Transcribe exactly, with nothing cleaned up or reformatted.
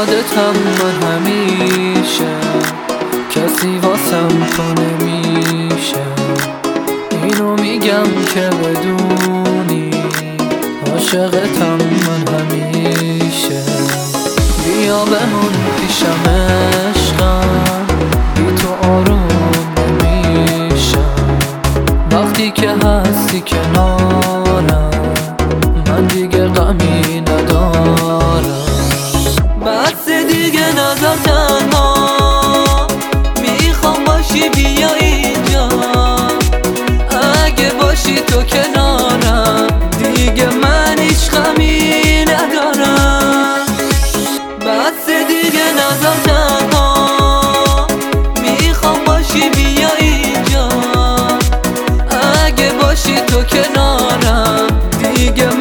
یادتم من همیشه، کسی واسم تو نمیشه. اینو میگم که بدونی عاشقتم من همیشه. بیا بمون پیشم عشقم، بی تو آروم نمیشم. وقتی که هستی کنارم من دیگه غمی ندارم. بس دیگه نذار تنها، میخوام باشی بیا اینجا. اگه باشی تو کنارم دیگه من هیچ غمی ندارم. بس دیگه نذار تنها، میخوام باشی بیا اینجا. اگه باشی تو کنارم دیگه